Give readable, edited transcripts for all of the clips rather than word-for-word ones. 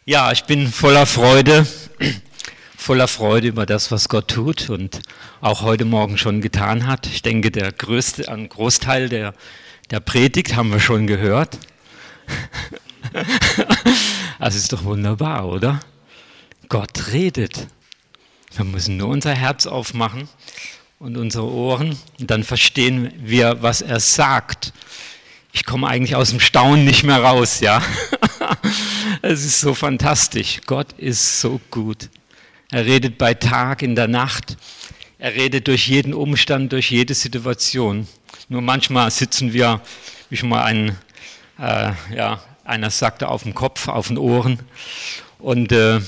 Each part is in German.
Ja, ich bin voller Freude über das, was Gott tut und auch heute Morgen schon getan hat. Ich denke, ein Großteil der Predigt haben wir schon gehört. Das ist doch wunderbar, oder? Gott redet. Wir müssen nur unser Herz aufmachen und unsere Ohren und dann verstehen wir, was er sagt. Ich komme eigentlich aus dem Staunen nicht mehr raus, ja. Es ist so fantastisch. Gott ist so gut. Er redet bei Tag, in der Nacht. Er redet durch jeden Umstand, durch jede Situation. Nur manchmal sitzen wir, wie schon mal einer sagte, auf dem Kopf, auf den Ohren. Und wir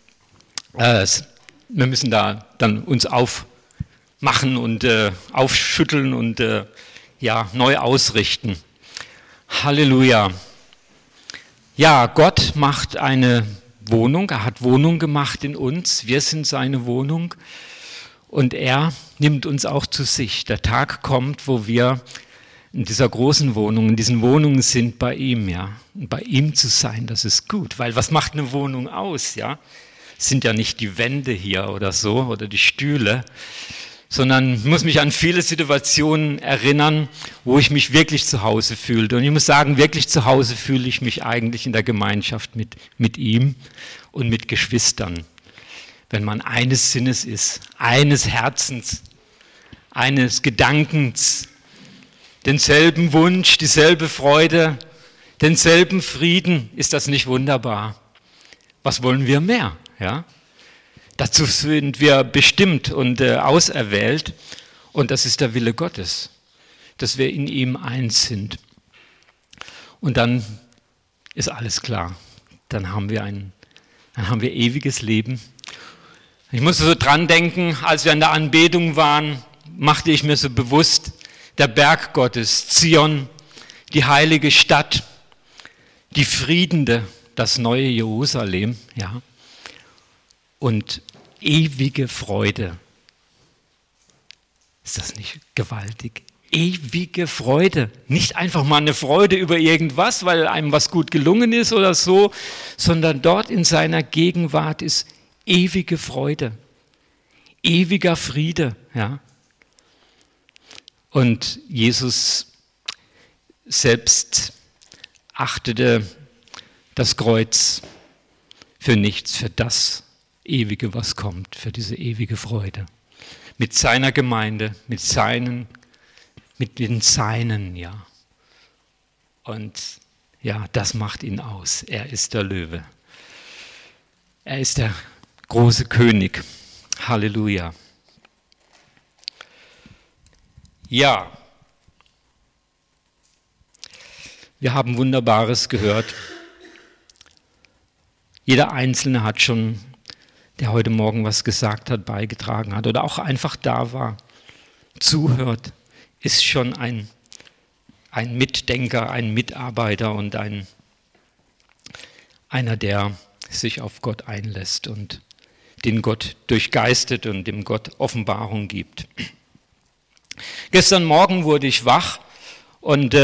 müssen da dann uns aufmachen und aufschütteln und neu ausrichten. Halleluja. Ja, Gott macht eine Wohnung, er hat Wohnung gemacht in uns, wir sind seine Wohnung und er nimmt uns auch zu sich. Der Tag kommt, wo wir in dieser großen Wohnung, in diesen Wohnungen sind bei ihm, ja. Und bei ihm zu sein, das ist gut, weil was macht eine Wohnung aus, ja? Es sind ja nicht die Wände hier oder so oder die Stühle, sondern ich muss mich an viele Situationen erinnern, wo ich mich wirklich zu Hause fühlte. Und ich muss sagen, wirklich zu Hause fühle ich mich eigentlich in der Gemeinschaft mit ihm und mit Geschwistern. Wenn man eines Sinnes ist, eines Herzens, eines Gedankens, denselben Wunsch, dieselbe Freude, denselben Frieden, ist das nicht wunderbar? Was wollen wir mehr? Ja? Dazu sind wir bestimmt und auserwählt und das ist der Wille Gottes, dass wir in ihm eins sind. Und dann ist alles klar. Dann haben wir ewiges Leben. Ich musste so dran denken, als wir an der Anbetung waren, machte ich mir so bewusst, der Berg Gottes, Zion, die heilige Stadt, die Friedende, das neue Jerusalem, ja. Und ewige Freude. Ist das nicht gewaltig? Ewige Freude. Nicht einfach mal eine Freude über irgendwas, weil einem was gut gelungen ist oder so, sondern dort in seiner Gegenwart ist ewige Freude. Ewiger Friede. Ja. Und Jesus selbst achtete das Kreuz für nichts, für das Ewige, was kommt, für diese ewige Freude. Mit seiner Gemeinde, mit den Seinen, ja. Und ja, das macht ihn aus. Er ist der Löwe. Er ist der große König. Halleluja. Ja. Wir haben Wunderbares gehört. Jeder Einzelne hat schon, der heute Morgen was gesagt hat, beigetragen hat oder auch einfach da war, zuhört, ist schon ein Mitdenker, ein Mitarbeiter und einer, der sich auf Gott einlässt und den Gott durchgeistet und dem Gott Offenbarung gibt. Gestern Morgen wurde ich wach und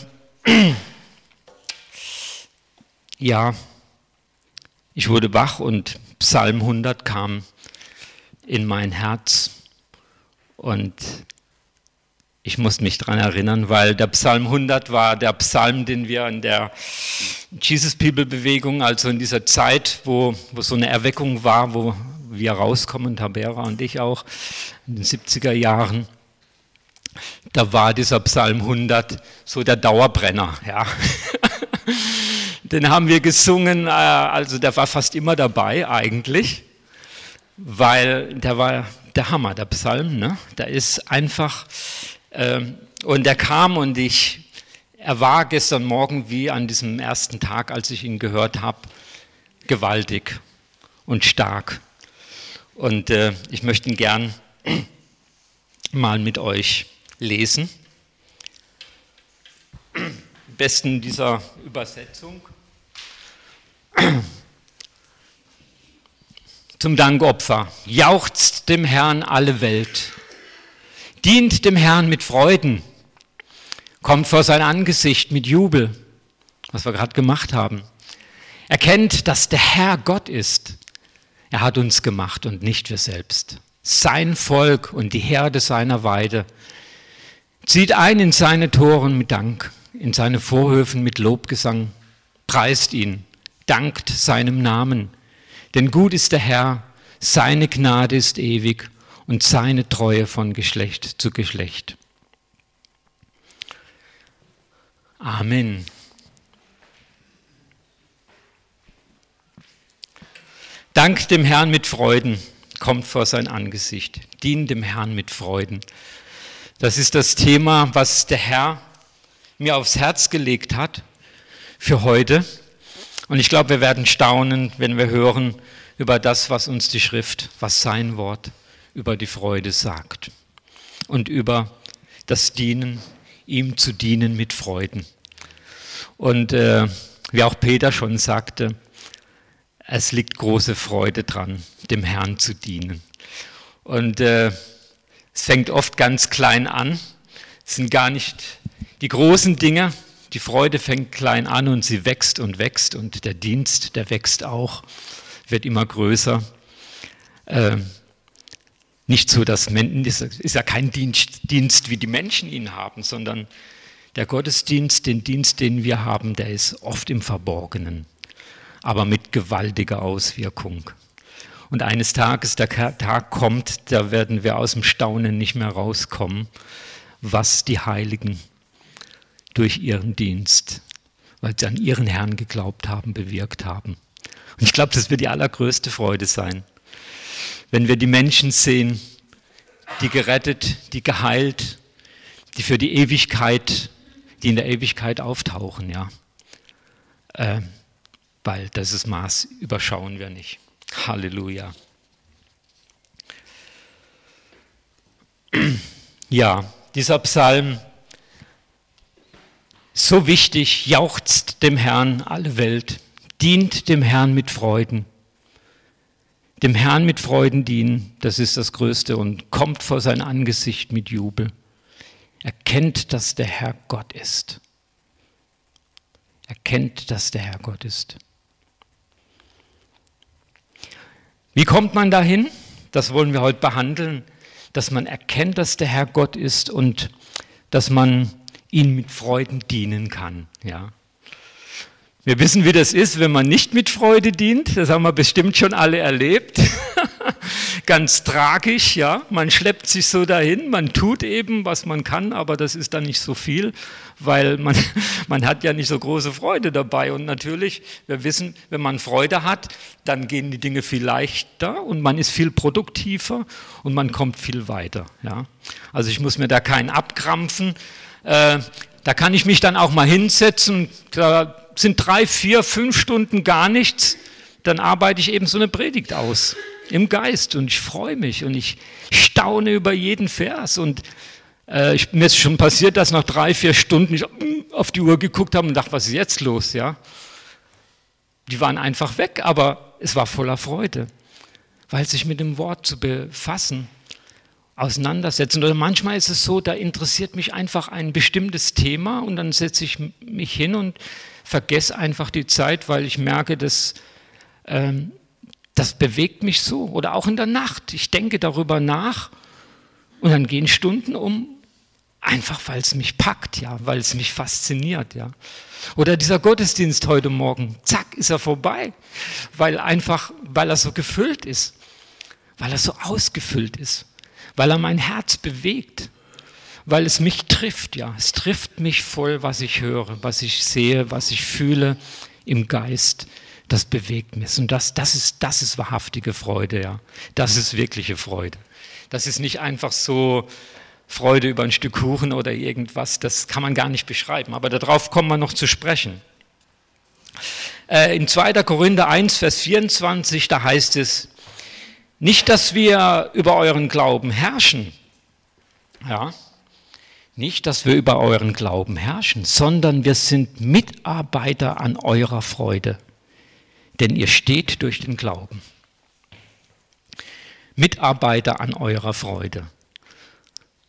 ich wurde wach und Psalm 100 kam in mein Herz und ich musste mich daran erinnern, weil der Psalm 100 war der Psalm, den wir in der Jesus People Bewegung, also in dieser Zeit, wo so eine Erweckung war, wo wir rauskommen, Tabera und ich auch, in den 70er Jahren, da war dieser Psalm 100 so der Dauerbrenner, ja. Den haben wir gesungen, also der war fast immer dabei eigentlich, weil der war der Hammer, der Psalm, ne? Der ist einfach, und der kam und er war gestern Morgen wie an diesem ersten Tag, als ich ihn gehört habe, gewaltig und stark. Und ich möchte ihn gern mal mit euch lesen. Am besten dieser Übersetzung. Zum Dankopfer. Jauchzt dem Herrn alle Welt. Dient dem Herrn mit Freuden. Kommt vor sein Angesicht mit Jubel. Was wir gerade gemacht haben. Erkennt, dass der Herr Gott ist. Er hat uns gemacht und nicht wir selbst. Sein Volk und die Herde seiner Weide. Zieht ein in seine Toren mit Dank, in seine Vorhöfen mit Lobgesang. Preist ihn, dankt seinem Namen. Denn gut ist der Herr, seine Gnade ist ewig und seine Treue von Geschlecht zu Geschlecht. Amen. Dankt dem Herrn mit Freuden, kommt vor sein Angesicht. Dient dem Herrn mit Freuden. Das ist das Thema, was der Herr mir aufs Herz gelegt hat für heute. Und ich glaube, wir werden staunen, wenn wir hören über das, was uns die Schrift, was sein Wort über die Freude sagt. Und über das Dienen, ihm zu dienen mit Freuden. Und wie auch Peter schon sagte, es liegt große Freude dran, dem Herrn zu dienen. Und es fängt oft ganz klein an. Es sind gar nicht die großen Dinge. Die Freude fängt klein an und sie wächst und wächst. Und der Dienst, der wächst auch, wird immer größer. Nicht so, dass es ist ja kein Dienst, wie die Menschen ihn haben, sondern der Gottesdienst, den Dienst, den wir haben, der ist oft im Verborgenen, aber mit gewaltiger Auswirkung. Und eines Tages, der Tag kommt, da werden wir aus dem Staunen nicht mehr rauskommen, was die Heiligen durch ihren Dienst, weil sie an ihren Herrn geglaubt haben, bewirkt haben. Und ich glaube, das wird die allergrößte Freude sein, wenn wir die Menschen sehen, die gerettet, die geheilt, die für die Ewigkeit, die in der Ewigkeit auftauchen, ja. Weil dieses Maß überschauen wir nicht. Halleluja. Ja, dieser Psalm, so wichtig, jauchzt dem Herrn alle Welt, dient dem Herrn mit Freuden. Dem Herrn mit Freuden dienen, das ist das Größte, und kommt vor sein Angesicht mit Jubel. Erkennt, dass der Herr Gott ist. Erkennt, dass der Herr Gott ist. Wie kommt man dahin? Das wollen wir heute behandeln, dass man erkennt, dass der Herr Gott ist und dass man ihm mit Freuden dienen kann. Ja. Wir wissen, wie das ist, wenn man nicht mit Freude dient. Das haben wir bestimmt schon alle erlebt. Ganz tragisch, ja. Man schleppt sich so dahin, man tut eben, was man kann, aber das ist dann nicht so viel, weil man hat ja nicht so große Freude dabei. Und natürlich, wir wissen, wenn man Freude hat, dann gehen die Dinge viel leichter und man ist viel produktiver und man kommt viel weiter. Ja. Also ich muss mir da keinen abkrampfen. Da kann ich mich dann auch mal hinsetzen, da sind 3, 4, 5 Stunden gar nichts, dann arbeite ich eben so eine Predigt aus im Geist und ich freue mich und ich staune über jeden Vers und mir ist schon passiert, dass nach 3, 4 Stunden ich auf die Uhr geguckt habe und dachte, was ist jetzt los? Ja? Die waren einfach weg, aber es war voller Freude, weil sich mit dem Wort zu befassen, auseinandersetzen. Oder manchmal ist es so, da interessiert mich einfach ein bestimmtes Thema und dann setze ich mich hin und vergesse einfach die Zeit, weil ich merke, das bewegt mich so. Oder auch in der Nacht. Ich denke darüber nach und dann gehen Stunden um, einfach weil es mich packt, ja, weil es mich fasziniert. Ja. Oder dieser Gottesdienst heute Morgen, zack, ist er vorbei, weil er so gefüllt ist, weil er so ausgefüllt ist, weil er mein Herz bewegt, weil es mich trifft, ja. Es trifft mich voll, was ich höre, was ich sehe, was ich fühle im Geist. Das bewegt mich. Und das ist wahrhaftige Freude, ja. Das ist wirkliche Freude. Das ist nicht einfach so Freude über ein Stück Kuchen oder irgendwas, das kann man gar nicht beschreiben. Aber darauf kommen wir noch zu sprechen. In 2. Korinther 1, Vers 24, da heißt es, nicht, dass wir über euren Glauben herrschen, ja, nicht, dass wir über euren Glauben herrschen, sondern wir sind Mitarbeiter an eurer Freude, denn ihr steht durch den Glauben. Mitarbeiter an eurer Freude.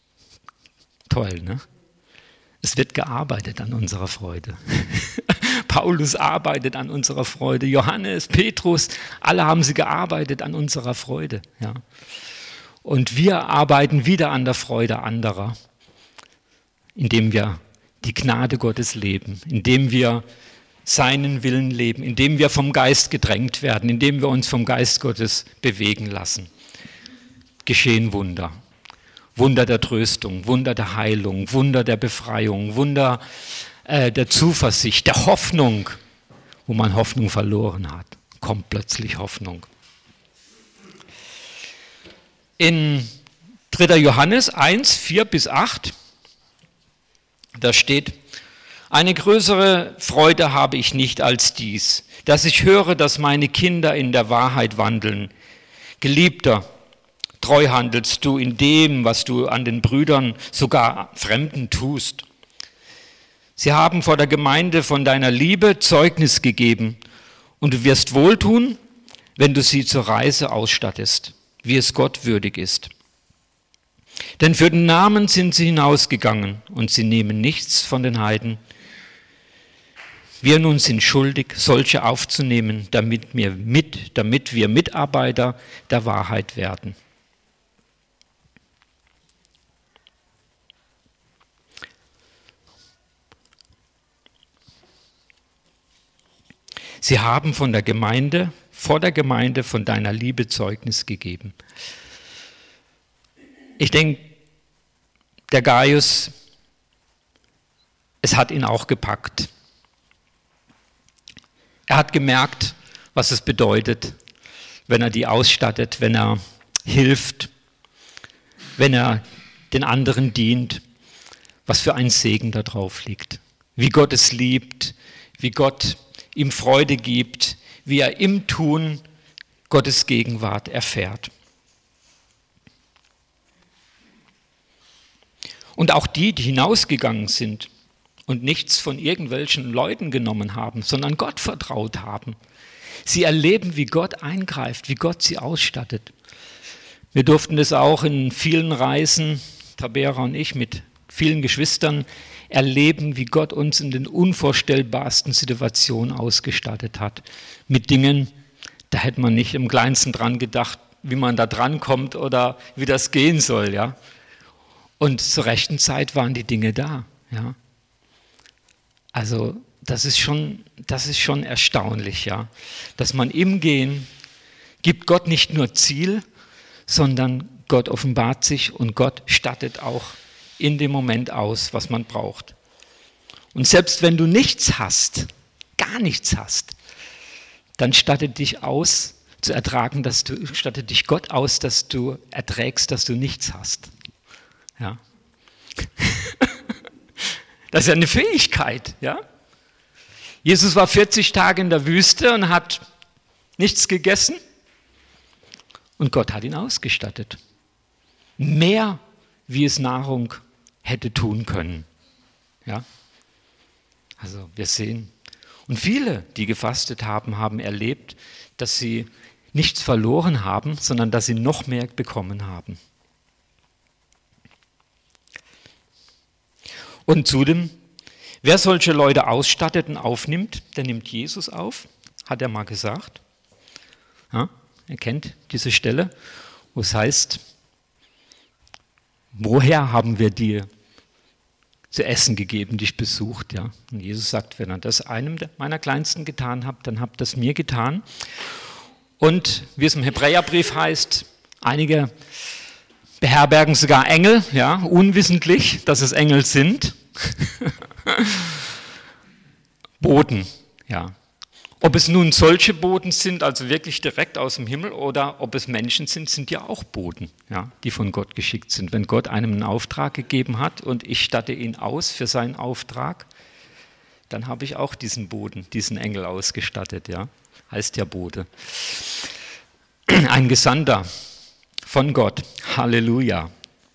Toll, ne? Es wird gearbeitet an unserer Freude. Paulus arbeitet an unserer Freude. Johannes, Petrus, alle haben sie gearbeitet an unserer Freude. Ja. Und wir arbeiten wieder an der Freude anderer, indem wir die Gnade Gottes leben, indem wir seinen Willen leben, indem wir vom Geist gedrängt werden, indem wir uns vom Geist Gottes bewegen lassen. Geschehen Wunder. Wunder der Tröstung, Wunder der Heilung, Wunder der Befreiung, Wunder der Zuversicht, der Hoffnung, wo man Hoffnung verloren hat. Kommt plötzlich Hoffnung. In 3. Johannes 1, 4-8, da steht: Eine größere Freude habe ich nicht als dies, dass ich höre, dass meine Kinder in der Wahrheit wandeln. Geliebter, treu handelst du in dem, was du an den Brüdern, sogar Fremden tust. Sie haben vor der Gemeinde von deiner Liebe Zeugnis gegeben und du wirst wohltun, wenn du sie zur Reise ausstattest, wie es Gott würdig ist. Denn für den Namen sind sie hinausgegangen und sie nehmen nichts von den Heiden. Wir nun sind schuldig, solche aufzunehmen, damit wir Mitarbeiter der Wahrheit werden. Sie haben vor der Gemeinde von deiner Liebe Zeugnis gegeben. Ich denke, der Gaius, es hat ihn auch gepackt. Er hat gemerkt, was es bedeutet, wenn er die ausstattet, wenn er hilft, wenn er den anderen dient, was für ein Segen da drauf liegt. Wie Gott es liebt, wie Gott ihm Freude gibt, wie er im Tun Gottes Gegenwart erfährt. Und auch die hinausgegangen sind und nichts von irgendwelchen Leuten genommen haben, sondern Gott vertraut haben. Sie erleben, wie Gott eingreift, wie Gott sie ausstattet. Wir durften das auch in vielen Reisen, Tabera und ich, mit vielen Geschwistern erleben, wie Gott uns in den unvorstellbarsten Situationen ausgestattet hat. Mit Dingen, da hätte man nicht im Kleinsten dran gedacht, wie man da dran kommt oder wie das gehen soll. Ja? Und zur rechten Zeit waren die Dinge da. Ja? Also das ist schon erstaunlich, ja? Dass man im Gehen gibt Gott nicht nur Ziel, sondern Gott offenbart sich und Gott stattet auch in dem Moment aus, was man braucht. Und selbst wenn du nichts hast, gar nichts hast, dann stattet dich aus, zu ertragen, stattet dich Gott aus, dass du erträgst, dass du nichts hast. Ja. Das ist ja eine Fähigkeit, ja. Jesus war 40 Tage in der Wüste und hat nichts gegessen und Gott hat ihn ausgestattet. Mehr, wie es Nahrung hätte tun können. Ja? Also wir sehen. Und viele, die gefastet haben, haben erlebt, dass sie nichts verloren haben, sondern dass sie noch mehr bekommen haben. Und zudem, wer solche Leute ausstattet und aufnimmt, der nimmt Jesus auf, hat er mal gesagt. Ja, ihr kennt diese Stelle, wo es heißt, woher haben wir dir zu essen gegeben, dich besucht? Ja? Und Jesus sagt, wenn ihr das einem meiner Kleinsten getan habt, dann habt ihr das mir getan. Und wie es im Hebräerbrief heißt, einige beherbergen sogar Engel, ja, unwissentlich, dass es Engel sind. Boten, ja. Ob es nun solche Boten sind, also wirklich direkt aus dem Himmel, oder ob es Menschen sind, sind ja auch Boten, ja, die von Gott geschickt sind. Wenn Gott einem einen Auftrag gegeben hat und ich statte ihn aus für seinen Auftrag, dann habe ich auch diesen Boten, diesen Engel ausgestattet, ja. Heißt ja Bote. Ein Gesandter von Gott. Halleluja.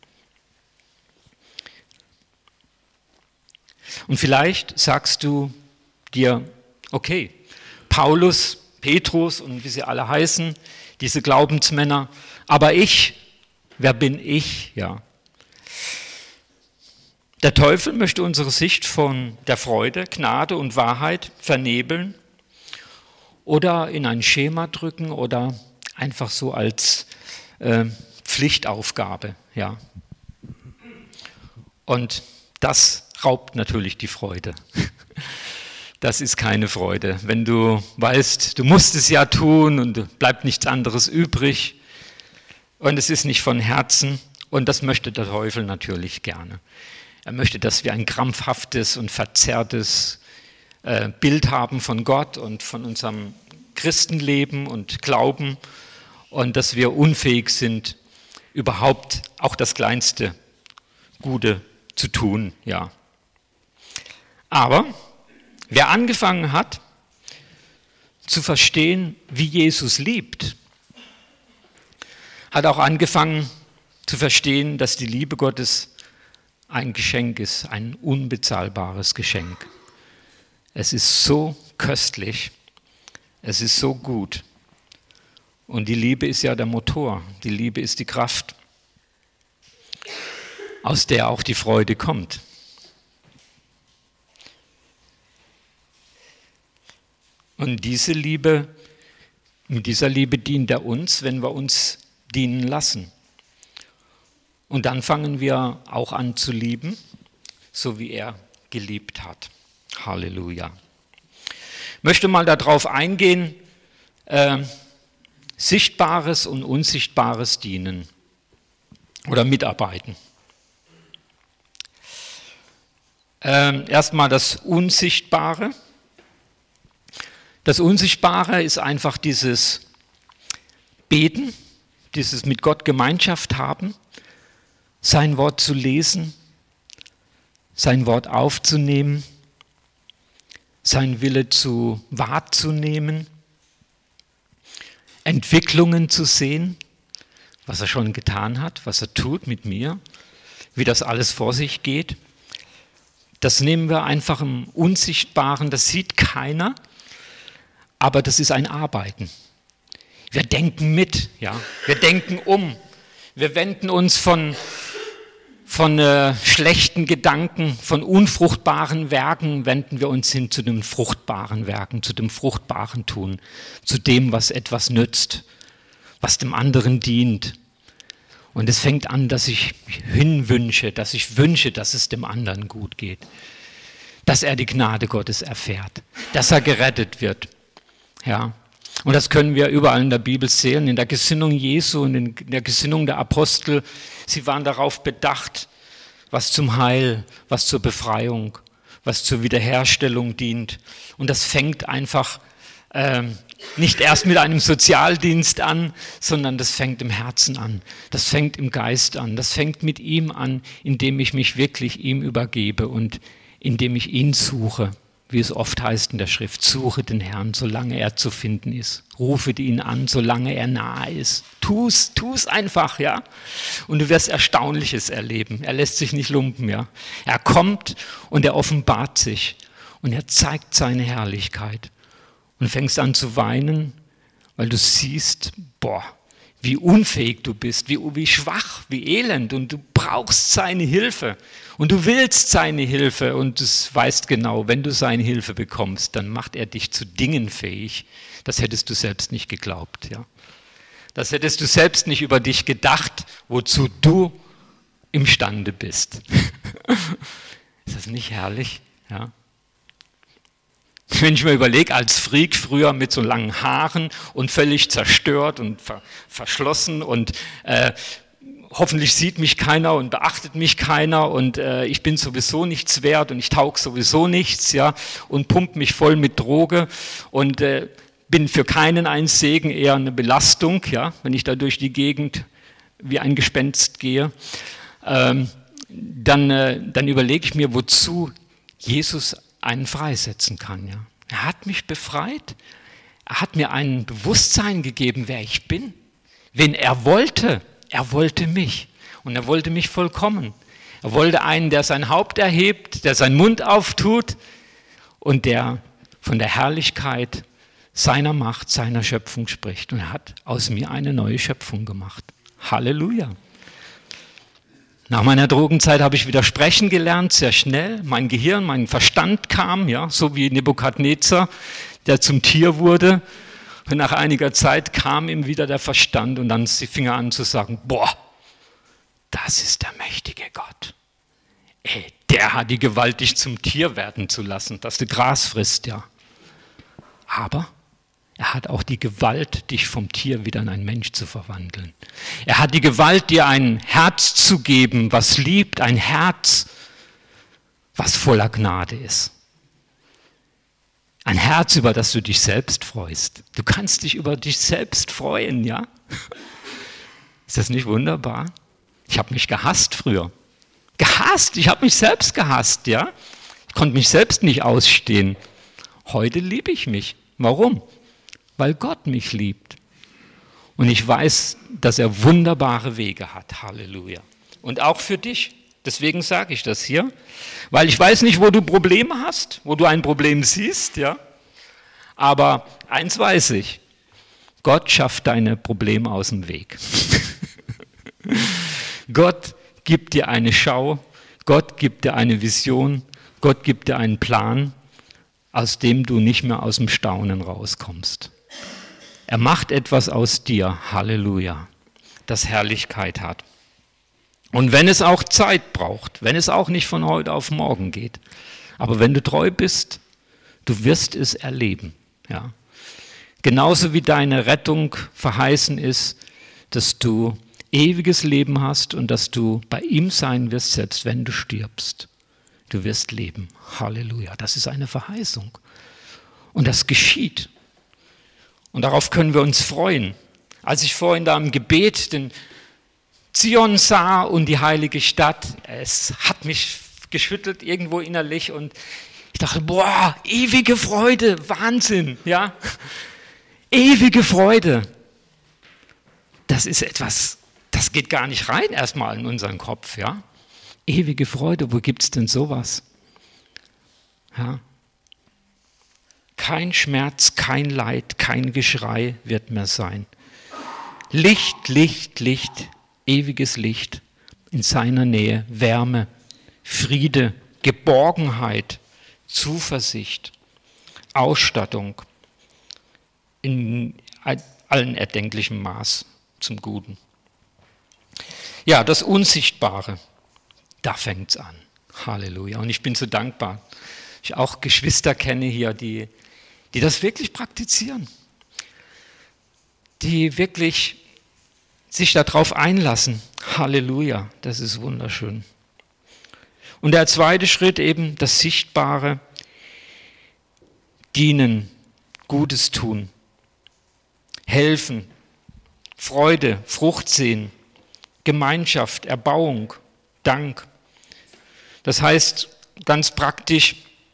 Und vielleicht sagst du dir, okay, Paulus, Petrus und wie sie alle heißen, diese Glaubensmänner, aber ich, wer bin ich? Ja. Der Teufel möchte unsere Sicht von der Freude, Gnade und Wahrheit vernebeln oder in ein Schema drücken oder einfach so als Pflichtaufgabe. Ja. Und das raubt natürlich die Freude. Das ist keine Freude. Wenn du weißt, du musst es ja tun und bleibt nichts anderes übrig und es ist nicht von Herzen und das möchte der Teufel natürlich gerne. Er möchte, dass wir ein krampfhaftes und verzerrtes Bild haben von Gott und von unserem Christenleben und Glauben und dass wir unfähig sind, überhaupt auch das kleinste Gute zu tun. Ja. Aber wer angefangen hat zu verstehen, wie Jesus liebt, hat auch angefangen zu verstehen, dass die Liebe Gottes ein Geschenk ist, ein unbezahlbares Geschenk. Es ist so köstlich, es ist so gut. Und die Liebe ist ja der Motor, die Liebe ist die Kraft, aus der auch die Freude kommt. Und diese Liebe, mit dieser Liebe dient er uns, wenn wir uns dienen lassen. Und dann fangen wir auch an zu lieben, so wie er geliebt hat. Halleluja. Ich möchte mal darauf eingehen, Sichtbares und Unsichtbares dienen oder mitarbeiten. Erstmal das Unsichtbare. Das Unsichtbare ist einfach dieses Beten, dieses mit Gott Gemeinschaft haben, sein Wort zu lesen, sein Wort aufzunehmen, sein Wille wahrzunehmen, Entwicklungen zu sehen, was er schon getan hat, was er tut mit mir, wie das alles vor sich geht. Das nehmen wir einfach im Unsichtbaren, das sieht keiner, aber das ist ein Arbeiten. Wir denken mit, ja, wir denken um, wir wenden uns von schlechten Gedanken, von unfruchtbaren Werken, wenden wir uns hin zu den fruchtbaren Werken, zu dem fruchtbaren Tun, zu dem, was etwas nützt, was dem anderen dient. Und es fängt an, dass ich hinwünsche, dass ich wünsche, dass es dem anderen gut geht, dass er die Gnade Gottes erfährt, dass er gerettet wird. Ja. Und das können wir überall in der Bibel sehen, in der Gesinnung Jesu und in der Gesinnung der Apostel. Sie waren darauf bedacht, was zum Heil, was zur Befreiung, was zur Wiederherstellung dient. Und das fängt einfach nicht erst mit einem Sozialdienst an, sondern das fängt im Herzen an. Das fängt im Geist an. Das fängt mit ihm an, indem ich mich wirklich ihm übergebe und indem ich ihn suche. Wie es oft heißt in der Schrift, suche den Herrn, solange er zu finden ist. Rufe ihn an, solange er nahe ist. Tu's einfach, ja. Und du wirst Erstaunliches erleben. Er lässt sich nicht lumpen, ja. Er kommt und er offenbart sich und er zeigt seine Herrlichkeit. Und fängst an zu weinen, weil du siehst, wie unfähig du bist, wie schwach, wie elend und du brauchst seine Hilfe und du willst seine Hilfe und du weißt genau, wenn du seine Hilfe bekommst, dann macht er dich zu Dingen fähig. Das hättest du selbst nicht geglaubt. Ja? Das hättest du selbst nicht über dich gedacht, wozu du imstande bist. Ist das nicht herrlich? Ja? Wenn ich mir überlege, als Freak früher mit so langen Haaren und völlig zerstört und verschlossen und hoffentlich sieht mich keiner und beachtet mich keiner und ich bin sowieso nichts wert und ich taug sowieso nichts, ja, und pump mich voll mit Droge und bin für keinen ein Segen, eher eine Belastung, ja, wenn ich da durch die Gegend wie ein Gespenst gehe, dann überlege ich mir, wozu Jesus einen freisetzen kann. Ja. Er hat mich befreit, er hat mir ein Bewusstsein gegeben, wer ich bin, wen er wollte mich und er wollte mich vollkommen. Er wollte einen, der sein Haupt erhebt, der seinen Mund auftut und der von der Herrlichkeit seiner Macht, seiner Schöpfung spricht. Und er hat aus mir eine neue Schöpfung gemacht. Halleluja. Nach meiner Drogenzeit habe ich wieder sprechen gelernt, sehr schnell. Mein Gehirn, mein Verstand kam, ja, so wie Nebukadnezar, der zum Tier wurde. Und nach einiger Zeit kam ihm wieder der Verstand und dann fing er an zu sagen, boah, das ist der mächtige Gott. Ey, der hat die Gewalt, dich zum Tier werden zu lassen, dass du Gras frisst, ja. Aber er hat auch die Gewalt, dich vom Tier wieder in einen Mensch zu verwandeln. Er hat die Gewalt, dir ein Herz zu geben, was liebt, ein Herz, was voller Gnade ist. Ein Herz, über das du dich selbst freust. Du kannst dich über dich selbst freuen, ja? Ist das nicht wunderbar? Ich habe mich gehasst früher. Gehasst, ich habe mich selbst gehasst, ja? Ich konnte mich selbst nicht ausstehen. Heute liebe ich mich. Warum? Weil Gott mich liebt. Und ich weiß, dass er wunderbare Wege hat. Halleluja. Und auch für dich. Deswegen sage ich das hier. Weil ich weiß nicht, wo du Probleme hast, wo du ein Problem siehst, ja. Aber eins weiß ich. Gott schafft deine Probleme aus dem Weg. Gott gibt dir eine Schau. Gott gibt dir eine Vision. Gott gibt dir einen Plan, aus dem du nicht mehr aus dem Staunen rauskommst. Er macht etwas aus dir, Halleluja, das Herrlichkeit hat. Und wenn es auch Zeit braucht, wenn es auch nicht von heute auf morgen geht, aber wenn du treu bist, du wirst es erleben. Ja. Genauso wie deine Rettung verheißen ist, dass du ewiges Leben hast und dass du bei ihm sein wirst, selbst wenn du stirbst. Du wirst leben. Halleluja. Das ist eine Verheißung. Und das geschieht. Und darauf können wir uns freuen. Als ich vorhin da im Gebet den Zion sah und die heilige Stadt, es hat mich geschüttelt irgendwo innerlich und ich dachte, boah, ewige Freude, Wahnsinn, ja. Ewige Freude. Das ist etwas, das geht gar nicht rein erstmal in unseren Kopf, ja. Ewige Freude, wo gibt es denn sowas? Ja. Kein Schmerz, kein Leid, kein Geschrei wird mehr sein. Licht, Licht, Licht, ewiges Licht in seiner Nähe, Wärme, Friede, Geborgenheit, Zuversicht, Ausstattung in allen erdenklichen Maß zum Guten. Ja, das Unsichtbare, da fängt es an. Halleluja. Und ich bin so dankbar, dass ich auch Geschwister kenne hier, die das wirklich praktizieren, die wirklich sich darauf einlassen. Halleluja, das ist wunderschön. Und der zweite Schritt eben, das Sichtbare, dienen, Gutes tun, helfen, Freude, Frucht sehen, Gemeinschaft, Erbauung, Dank. Das heißt ganz praktisch,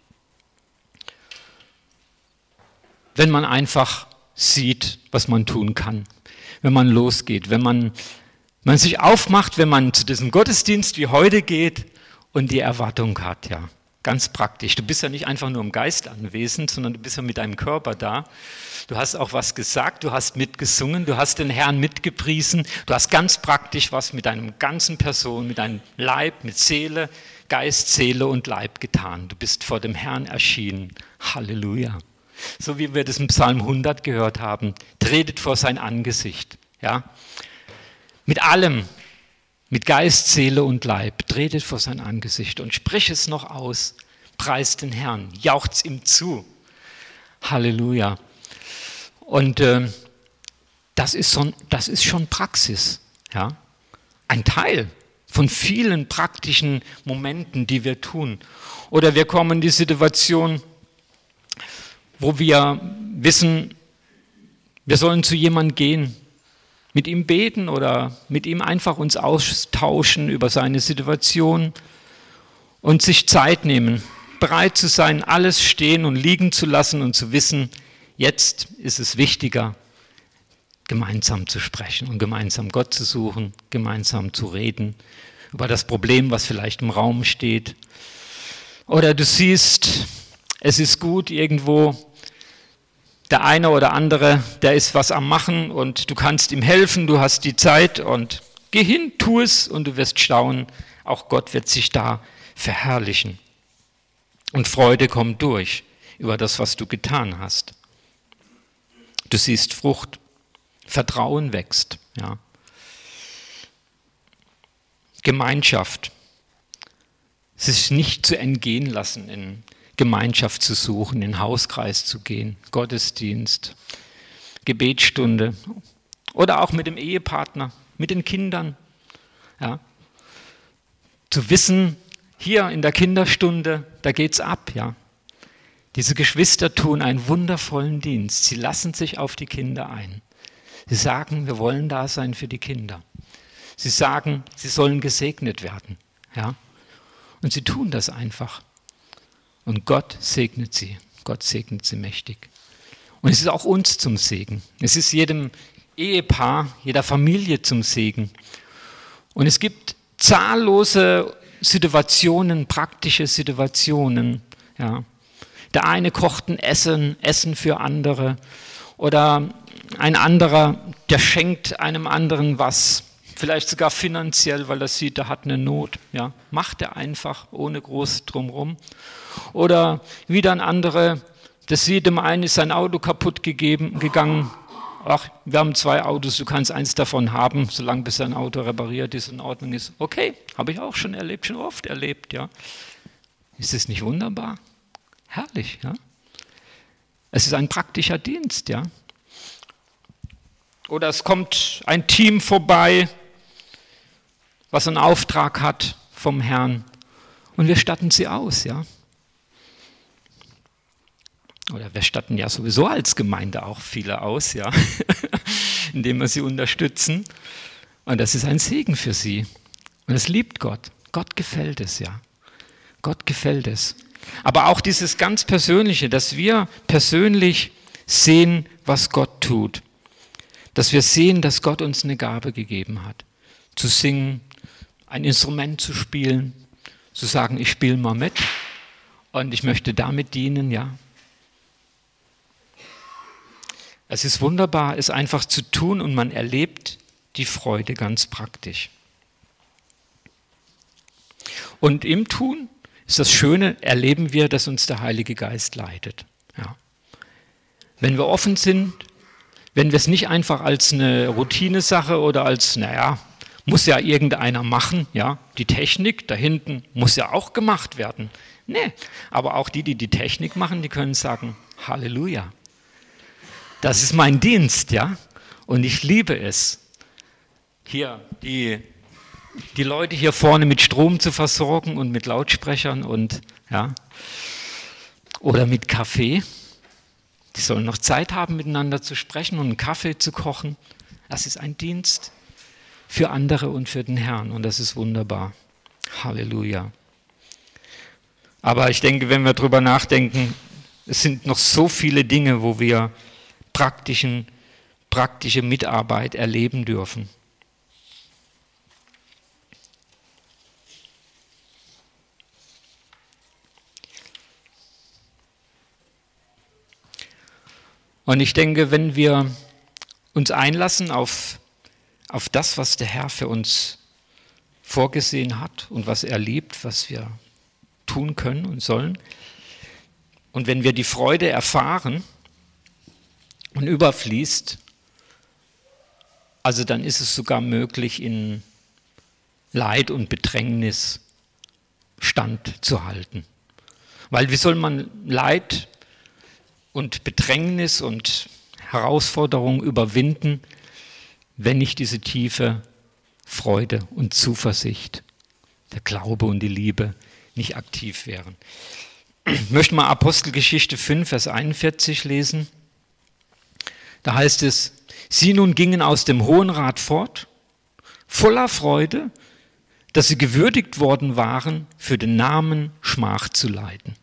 wenn man einfach sieht, was man tun kann, wenn man losgeht, wenn man sich aufmacht, wenn man zu diesem Gottesdienst wie heute geht und die Erwartung hat, ja, ganz praktisch. Du bist ja nicht einfach nur im Geist anwesend, sondern du bist ja mit deinem Körper da. Du hast auch was gesagt, du hast mitgesungen, du hast den Herrn mitgepriesen, du hast ganz praktisch was mit deinem ganzen Person, mit deinem Leib, mit Seele, Geist, Seele und Leib getan. Du bist vor dem Herrn erschienen. Halleluja. So wie wir das im Psalm 100 gehört haben, tretet vor sein Angesicht. Ja? Mit allem, mit Geist, Seele und Leib, tretet vor sein Angesicht und sprich es noch aus, preist den Herrn, jauchzt ihm zu. Halleluja. Und das ist schon Praxis. Ja? Ein Teil von vielen praktischen Momenten, die wir tun. Oder wir kommen in die Situation, wo wir wissen, wir sollen zu jemandem gehen, mit ihm beten oder mit ihm einfach uns austauschen über seine Situation und sich Zeit nehmen, bereit zu sein, alles stehen und liegen zu lassen und zu wissen, jetzt ist es wichtiger, gemeinsam zu sprechen und gemeinsam Gott zu suchen, gemeinsam zu reden über das Problem, was vielleicht im Raum steht. Oder du siehst, es ist gut irgendwo, der eine oder andere, der ist was am Machen und du kannst ihm helfen, du hast die Zeit und Geh hin, tu es und du wirst staunen, auch Gott wird sich da verherrlichen. Und Freude kommt durch über das, was du getan hast. Du siehst Frucht, Vertrauen wächst. Ja. Gemeinschaft. Es ist nicht zu entgehen lassen, in Gemeinschaft zu suchen, in den Hauskreis zu gehen, Gottesdienst, Gebetsstunde oder auch mit dem Ehepartner, mit den Kindern. Ja. Zu wissen, hier in der Kinderstunde, da geht's ab. Ja. Diese Geschwister tun einen wundervollen Dienst. Sie lassen sich auf die Kinder ein. Sie sagen, wir wollen da sein für die Kinder. Sie sagen, sie sollen gesegnet werden. Ja. Und sie tun das einfach. Und Gott segnet sie. Gott segnet sie mächtig. Und es ist auch uns zum Segen. Es ist jedem Ehepaar, jeder Familie zum Segen. Und es gibt zahllose Situationen, praktische Situationen. Ja. Der eine kocht ein Essen für andere. Oder ein anderer, der schenkt einem anderen was. Vielleicht sogar finanziell, weil er sieht, er hat eine Not. Ja, macht er einfach, ohne groß drumherum. Oder wieder ein anderer, das sieht, dem einen ist sein Auto kaputt gegangen. Ach, wir haben 2 Autos, du kannst eins davon haben, solange bis dein Auto repariert ist und in Ordnung ist. Okay, habe ich auch schon erlebt, schon oft erlebt. Ja. Ist das nicht wunderbar? Herrlich, ja. Es ist ein praktischer Dienst, ja. Oder es kommt ein Team vorbei, was einen Auftrag hat vom Herrn und wir statten sie aus, ja. Oder wir statten ja sowieso als Gemeinde auch viele aus, ja, indem wir sie unterstützen. Und das ist ein Segen für sie. Und es liebt Gott. Gott gefällt es, ja. Gott gefällt es. Aber auch dieses ganz Persönliche, dass wir persönlich sehen, was Gott tut. Dass wir sehen, dass Gott uns eine Gabe gegeben hat. Zu singen, ein Instrument zu spielen, zu sagen, ich spiele mal mit und ich möchte damit dienen, ja. Es ist wunderbar, es einfach zu tun und man erlebt die Freude ganz praktisch. Und im Tun ist das Schöne, erleben wir, dass uns der Heilige Geist leitet. Ja. Wenn wir offen sind, wenn wir es nicht einfach als eine Routinesache oder als, naja, muss ja irgendeiner machen, ja, die Technik da hinten muss ja auch gemacht werden. Nee, aber auch die Technik machen, die können sagen, Halleluja. Das ist mein Dienst, ja, und ich liebe es, hier die Leute hier vorne mit Strom zu versorgen und mit Lautsprechern und, ja, oder mit Kaffee. Die sollen noch Zeit haben, miteinander zu sprechen und einen Kaffee zu kochen. Das ist ein Dienst für andere und für den Herrn und das ist wunderbar. Halleluja. Aber ich denke, wenn wir darüber nachdenken, es sind noch so viele Dinge, wo wir praktische Mitarbeit erleben dürfen. Und ich denke, wenn wir uns einlassen auf das, was der Herr für uns vorgesehen hat und was er liebt, was wir tun können und sollen, und wenn wir die Freude erfahren und überfließt, also dann ist es sogar möglich, in Leid und Bedrängnis standzuhalten. Weil wie soll man Leid und Bedrängnis und Herausforderungen überwinden, wenn nicht diese tiefe Freude und Zuversicht, der Glaube und die Liebe nicht aktiv wären. Ich möchte mal Apostelgeschichte 5, Vers 41 lesen. Da heißt es, sie nun gingen aus dem Hohen Rat fort, voller Freude, dass sie gewürdigt worden waren, für den Namen Schmach zu leiden.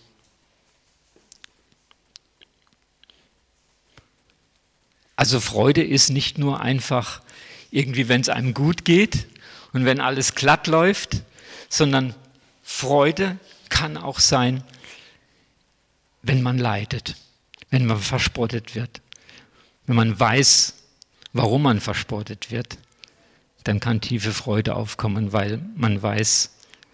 Also Freude ist nicht nur einfach irgendwie, wenn es einem gut geht und wenn alles glatt läuft, sondern Freude kann auch sein, wenn man leidet, wenn man verspottet wird, wenn man weiß, warum man verspottet wird, dann kann tiefe Freude aufkommen, weil man weiß,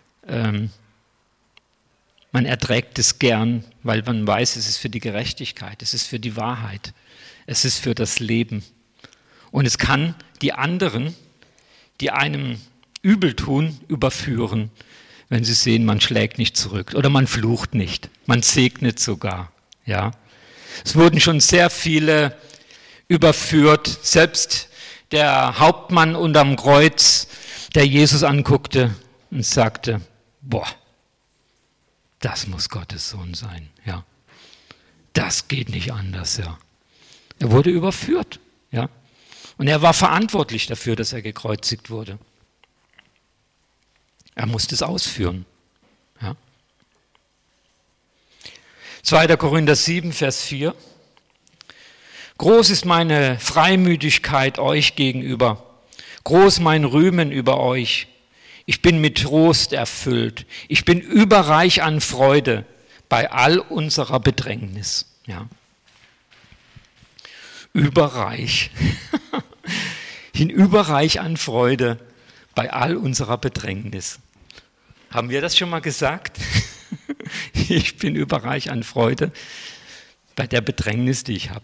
man erträgt es gern, weil man weiß, es ist für die Gerechtigkeit, es ist für die Wahrheit, es ist für das Leben. Und es kann die anderen, die einem übel tun, überführen, wenn sie sehen, man schlägt nicht zurück oder man flucht nicht, man segnet sogar. Ja. Es wurden schon sehr viele überführt, selbst der Hauptmann unterm Kreuz, der Jesus anguckte und sagte, boah, das muss Gottes Sohn sein. Ja. Das geht nicht anders. Ja. Er wurde überführt. Ja. Und er war verantwortlich dafür, dass er gekreuzigt wurde. Er musste es ausführen. Ja. 2. Korinther 7, Vers 4. Groß ist meine Freimütigkeit euch gegenüber, groß mein Rühmen über euch. Ich bin mit Trost erfüllt, ich bin überreich an Freude bei all unserer Bedrängnis. Ja. Überreich. Ich bin überreich an Freude bei all unserer Bedrängnis. Haben wir das schon mal gesagt? Ich bin überreich an Freude bei der Bedrängnis, die ich habe.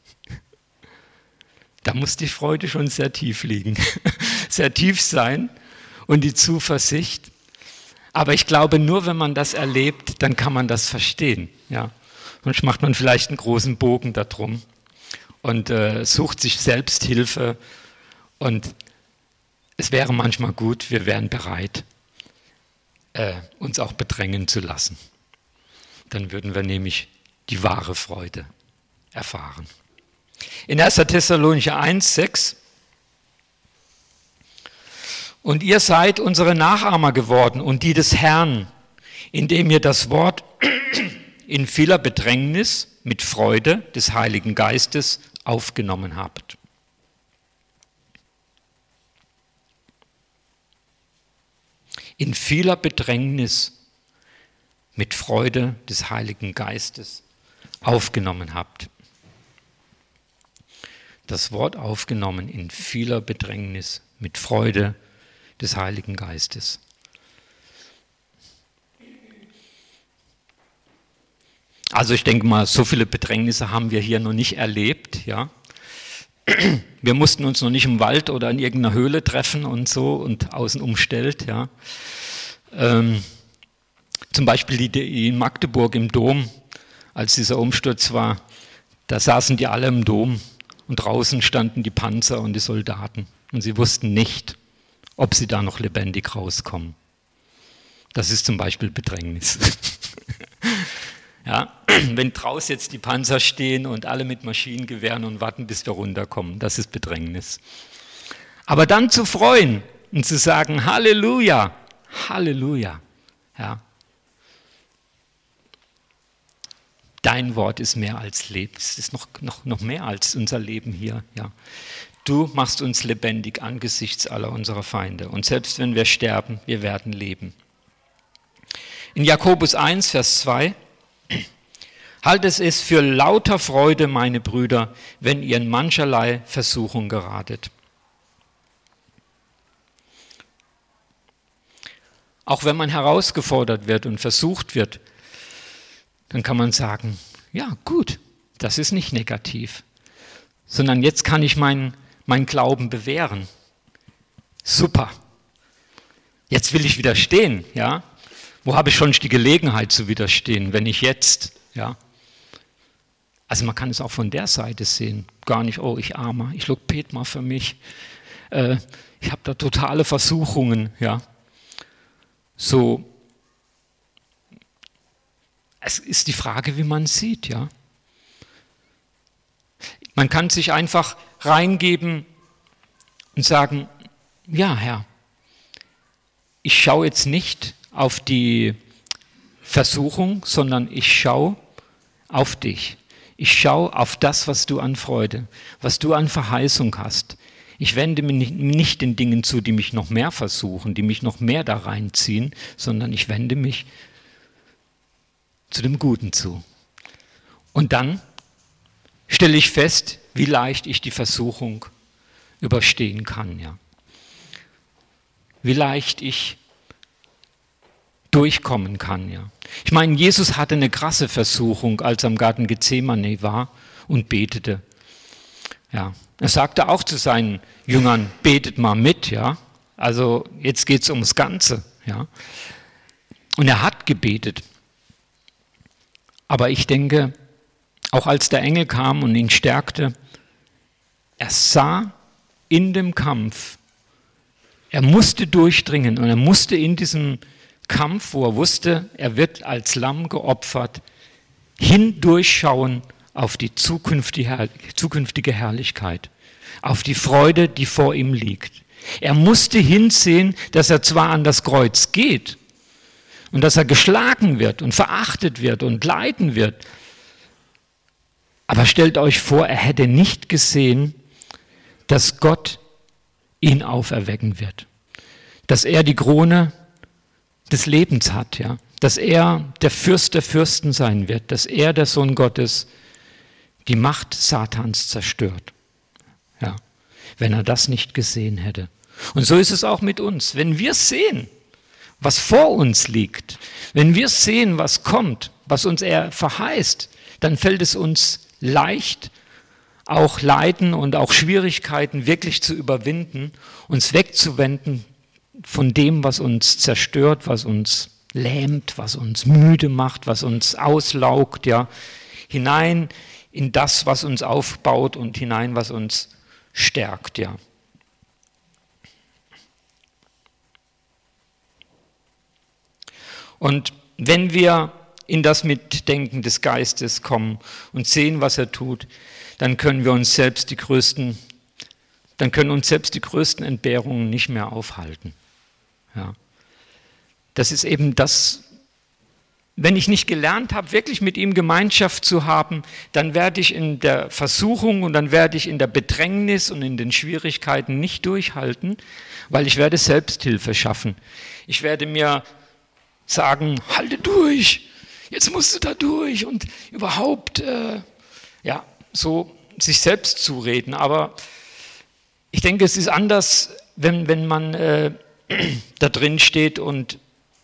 Da muss die Freude schon sehr tief liegen, sehr tief sein und die Zuversicht. Aber ich glaube, nur wenn man das erlebt, dann kann man das verstehen. Ja? Sonst macht man vielleicht einen großen Bogen darum und sucht sich selbst Hilfe. Und es wäre manchmal gut, wir wären bereit, uns auch bedrängen zu lassen. Dann würden wir nämlich die wahre Freude erfahren. In 1. Thessalonicher 1, 6. Und ihr seid unsere Nachahmer geworden und die des Herrn, indem ihr das Wort in vieler Bedrängnis mit Freude des Heiligen Geistes aufgenommen habt. In vieler Bedrängnis mit Freude des Heiligen Geistes aufgenommen habt. Das Wort aufgenommen in vieler Bedrängnis mit Freude des Heiligen Geistes. Also ich denke mal, so viele Bedrängnisse haben wir hier noch nicht erlebt. Ja? Wir mussten uns noch nicht im Wald oder in irgendeiner Höhle treffen und so und außen umstellt. Ja? Zum Beispiel die in Magdeburg im Dom, als dieser Umsturz war, da saßen die alle im Dom. Und draußen standen die Panzer und die Soldaten. Und sie wussten nicht, ob sie da noch lebendig rauskommen. Das ist zum Beispiel Bedrängnis. Ja, wenn draußen jetzt die Panzer stehen und alle mit Maschinengewehren und warten, bis wir runterkommen, das ist Bedrängnis. Aber dann zu freuen und zu sagen, Halleluja, Halleluja. Ja. Dein Wort ist mehr als Leben. Es ist noch mehr als unser Leben hier. Ja. Du machst uns lebendig angesichts aller unserer Feinde. Und selbst wenn wir sterben, wir werden leben. In Jakobus 1, Vers 2. Haltet es für lauter Freude, meine Brüder, wenn ihr in mancherlei Versuchung geratet. Auch wenn man herausgefordert wird und versucht wird, dann kann man sagen, ja gut, das ist nicht negativ, sondern jetzt kann ich meinen Glauben bewähren. Super, jetzt will ich widerstehen. Ja? Wo habe ich schon die Gelegenheit zu widerstehen, wenn ich jetzt, ja? Also man kann es auch von der Seite sehen, gar nicht, oh ich Armer, ich bet mal für mich, ich habe da totale Versuchungen. Ja? So. Es ist die Frage, wie man sieht, ja. Man kann sich einfach reingeben und sagen, ja Herr, ich schaue jetzt nicht auf die Versuchung, sondern ich schaue auf dich. Ich schaue auf das, was du an Freude, was du an Verheißung hast. Ich wende mich nicht den Dingen zu, die mich noch mehr versuchen, die mich noch mehr da reinziehen, sondern ich wende mich zu dem Guten zu. Und dann stelle ich fest, wie leicht ich die Versuchung überstehen kann. Ja. wie leicht ich durchkommen kann. Ja. Ich meine, Jesus hatte eine krasse Versuchung, als er im Garten Gethsemane war und betete. Ja. Er sagte auch zu seinen Jüngern, betet mal mit. Ja. Also jetzt geht es ums Ganze. Ja. Und er hat gebetet. Aber ich denke, auch als der Engel kam und ihn stärkte, er sah in dem Kampf, er musste durchdringen und er musste in diesem Kampf, wo er wusste, er wird als Lamm geopfert, hindurchschauen auf die zukünftige Herrlichkeit, auf die Freude, die vor ihm liegt. Er musste hinsehen, dass er zwar an das Kreuz geht und dass er geschlagen wird und verachtet wird und leiden wird, aber stellt euch vor, er hätte nicht gesehen, dass Gott ihn auferwecken wird, dass er die Krone des Lebens hat, ja, dass er der Fürst der Fürsten sein wird, dass er, der Sohn Gottes, die Macht Satans zerstört, ja, wenn er das nicht gesehen hätte. Und so ist es auch mit uns. Wenn wir sehen, was vor uns liegt, wenn wir sehen, was kommt, was uns er verheißt, dann fällt es uns leicht, auch Leiden und auch Schwierigkeiten wirklich zu überwinden, uns wegzuwenden von dem, was uns zerstört, was uns lähmt, was uns müde macht, was uns auslaugt, ja, hinein in das, was uns aufbaut und hinein, was uns stärkt, ja. Und wenn wir in das Mitdenken des Geistes kommen und sehen, was er tut, dann können uns selbst die größten Entbehrungen nicht mehr aufhalten. Ja. Das ist eben das, wenn ich nicht gelernt habe, wirklich mit ihm Gemeinschaft zu haben, dann werde ich in der Versuchung und dann werde ich in der Bedrängnis und in den Schwierigkeiten nicht durchhalten, weil ich werde Selbsthilfe schaffen. Ich werde mir sagen, halte durch, jetzt musst du da durch und überhaupt, so sich selbst zureden. Aber ich denke, es ist anders, wenn man da drin steht und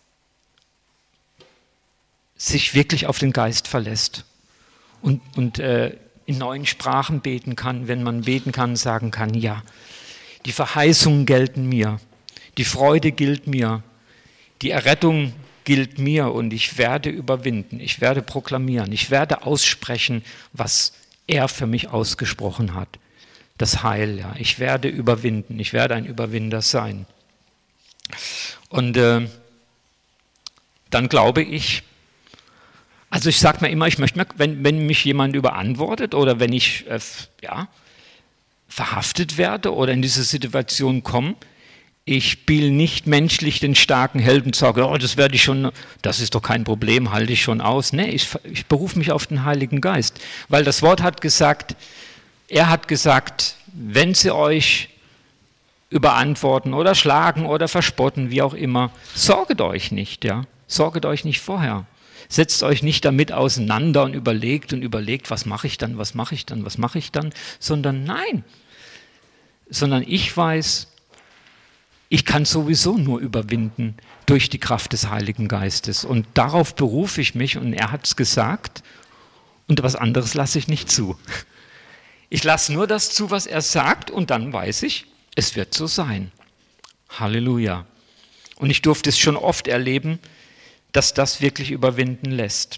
sich wirklich auf den Geist verlässt und in neuen Sprachen beten kann, wenn man beten kann, sagen kann, ja, die Verheißungen gelten mir, die Freude gilt mir, die Errettung gilt mir und ich werde überwinden, ich werde proklamieren, ich werde aussprechen, was er für mich ausgesprochen hat. Das Heil, ja, ich werde überwinden, ich werde ein Überwinder sein. Und dann glaube ich, also ich sage mir immer, ich möchte, wenn mich jemand überantwortet oder wenn ich verhaftet werde oder in diese Situation komme, ich spiele nicht menschlich den starken Helden und sage, oh, das werde ich schon, das ist doch kein Problem, halte ich schon aus. Nee, ich berufe mich auf den Heiligen Geist, weil das Wort hat gesagt, er hat gesagt, wenn sie euch überantworten oder schlagen oder verspotten, wie auch immer, sorget euch nicht, ja, sorget euch nicht vorher. Setzt euch nicht damit auseinander und überlegt, was mache ich dann, sondern nein, sondern ich weiß, ich kann sowieso nur überwinden durch die Kraft des Heiligen Geistes. Und darauf berufe ich mich und er hat es gesagt und was anderes lasse ich nicht zu. Ich lasse nur das zu, was er sagt und dann weiß ich, es wird so sein. Halleluja. Und ich durfte es schon oft erleben, dass das wirklich überwinden lässt.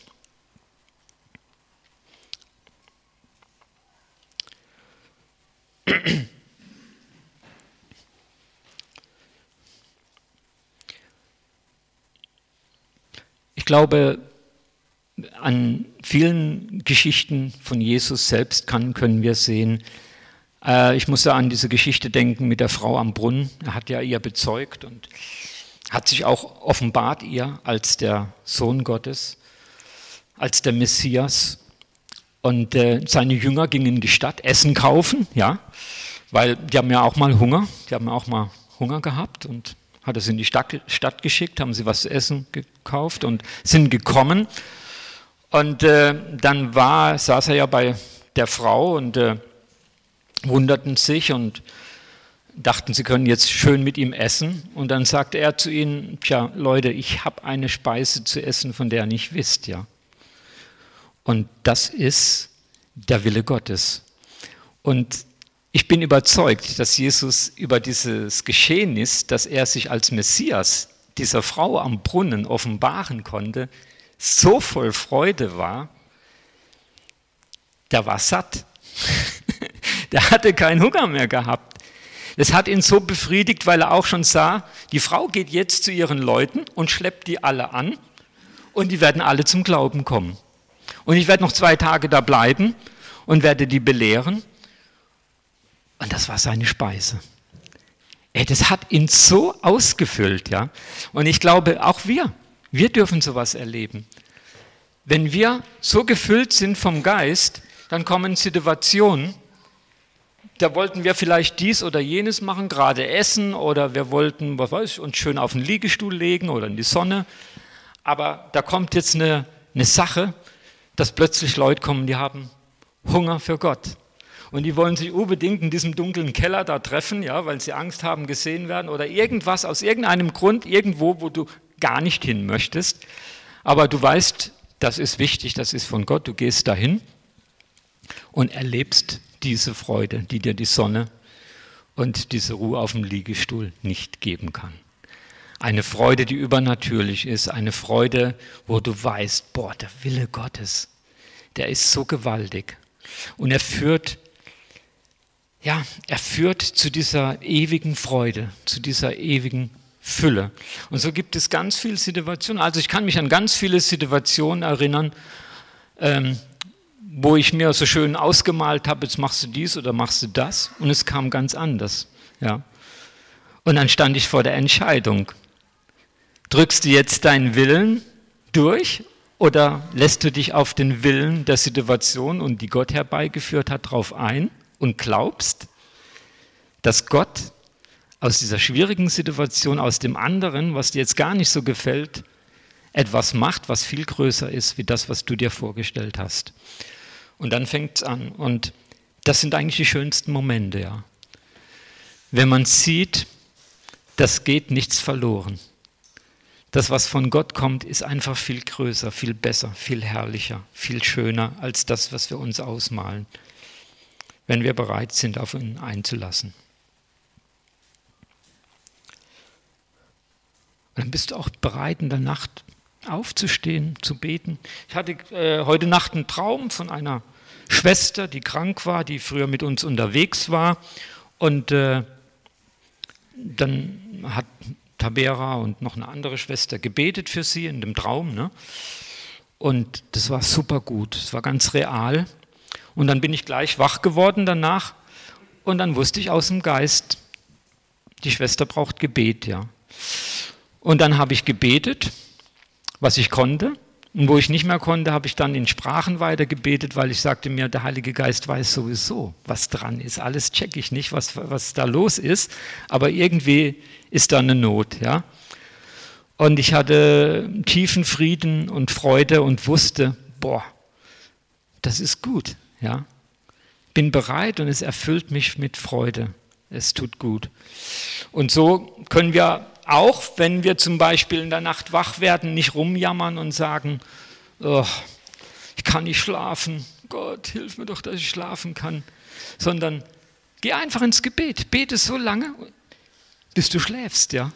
Ich glaube, an vielen Geschichten von Jesus selbst können wir sehen, ich muss ja an diese Geschichte denken mit der Frau am Brunnen. Er hat ja ihr bezeugt und hat sich auch offenbart ihr als der Sohn Gottes, als der Messias. Und seine Jünger gingen in die Stadt, Essen kaufen, ja, weil die haben ja auch mal Hunger, gehabt und hat es in die Stadt geschickt, haben sie was zu essen gekauft und sind gekommen. Und dann saß er ja bei der Frau und wunderten sich und dachten, sie können jetzt schön mit ihm essen. Und dann sagte er zu ihnen, tja, Leute, ich habe eine Speise zu essen, von der ihr nicht wisst, ja. Und das ist der Wille Gottes. Und ich bin überzeugt, dass Jesus über dieses Geschehnis, dass er sich als Messias dieser Frau am Brunnen offenbaren konnte, so voll Freude war, der war satt. Der hatte keinen Hunger mehr gehabt. Das hat ihn so befriedigt, weil er auch schon sah, die Frau geht jetzt zu ihren Leuten und schleppt die alle an und die werden alle zum Glauben kommen. Und ich werde noch 2 Tage da bleiben und werde die belehren. Und das war seine Speise. Das hat ihn so ausgefüllt, ja. Und ich glaube, auch wir dürfen sowas erleben. Wenn wir so gefüllt sind vom Geist, dann kommen Situationen, da wollten wir vielleicht dies oder jenes machen, gerade essen oder wir wollten, was weiß ich, uns schön auf den Liegestuhl legen oder in die Sonne. Aber da kommt jetzt eine Sache, dass plötzlich Leute kommen, die haben Hunger für Gott. Und die wollen sich unbedingt in diesem dunklen Keller da treffen, ja, weil sie Angst haben, gesehen werden oder irgendwas, aus irgendeinem Grund, irgendwo, wo du gar nicht hin möchtest. Aber du weißt, das ist wichtig, das ist von Gott, du gehst dahin und erlebst diese Freude, die dir die Sonne und diese Ruhe auf dem Liegestuhl nicht geben kann. Eine Freude, die übernatürlich ist, eine Freude, wo du weißt, boah, der Wille Gottes, der ist so gewaltig. Und er führt zu dieser ewigen Freude, zu dieser ewigen Fülle. Und so gibt es ganz viele Situationen. Also ich kann mich an ganz viele Situationen erinnern, wo ich mir so schön ausgemalt habe, jetzt machst du dies oder machst du das. Und es kam ganz anders. Ja. Und dann stand ich vor der Entscheidung. Drückst du jetzt deinen Willen durch oder lässt du dich auf den Willen der Situation und die Gott herbeigeführt hat, drauf ein und glaubst, dass Gott aus dieser schwierigen Situation, aus dem anderen, was dir jetzt gar nicht so gefällt, etwas macht, was viel größer ist, wie das, was du dir vorgestellt hast. Und dann fängt es an. Und das sind eigentlich die schönsten Momente, ja. Wenn man sieht, das geht nichts verloren. Das, was von Gott kommt, ist einfach viel größer, viel besser, viel herrlicher, viel schöner als das, was wir uns ausmalen, wenn wir bereit sind, auf ihn einzulassen. Und dann bist du auch bereit, in der Nacht aufzustehen, zu beten. Ich hatte heute Nacht einen Traum von einer Schwester, die krank war, die früher mit uns unterwegs war. Und dann hat Tabera und noch eine andere Schwester gebetet für sie in dem Traum. Ne? Und das war super gut, das war ganz real. Und dann bin ich gleich wach geworden danach und dann wusste ich aus dem Geist, die Schwester braucht Gebet, ja. Und dann habe ich gebetet, was ich konnte. Und wo ich nicht mehr konnte, habe ich dann in Sprachen weiter gebetet, weil ich sagte mir, der Heilige Geist weiß sowieso, was dran ist. Alles checke ich nicht, was da los ist, aber irgendwie ist da eine Not. Ja? Und ich hatte tiefen Frieden und Freude und wusste, boah, das ist gut. Ja? Bin bereit und es erfüllt mich mit Freude. Es tut gut. Und so können wir auch, wenn wir zum Beispiel in der Nacht wach werden, nicht rumjammern und sagen, oh, ich kann nicht schlafen, Gott, hilf mir doch, dass ich schlafen kann, sondern geh einfach ins Gebet, bete so lange, bis du schläfst, ja.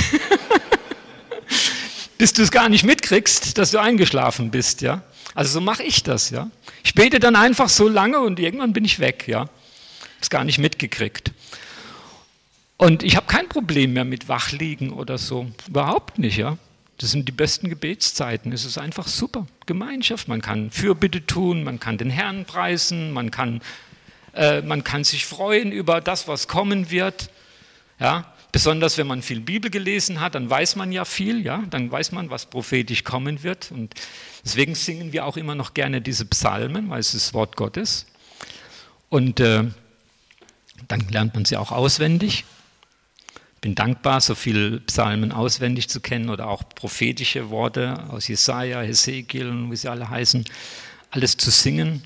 Bis du es gar nicht mitkriegst, dass du eingeschlafen bist, ja. Also so mache ich das, ja. Ich bete dann einfach so lange und irgendwann bin ich weg, ja. Hab's gar nicht mitgekriegt. Und ich habe kein Problem mehr mit Wachliegen oder so, überhaupt nicht, ja. Das sind die besten Gebetszeiten, es ist einfach super, Gemeinschaft, man kann Fürbitte tun, man kann den Herrn preisen, man kann sich freuen über das, was kommen wird, ja. Besonders wenn man viel Bibel gelesen hat, dann weiß man ja viel, ja, dann weiß man, was prophetisch kommen wird und deswegen singen wir auch immer noch gerne diese Psalmen, weil es ist das Wort Gottes und dann lernt man sie auch auswendig. Bin dankbar, so viele Psalmen auswendig zu kennen oder auch prophetische Worte aus Jesaja, Hesekiel und wie sie alle heißen, alles zu singen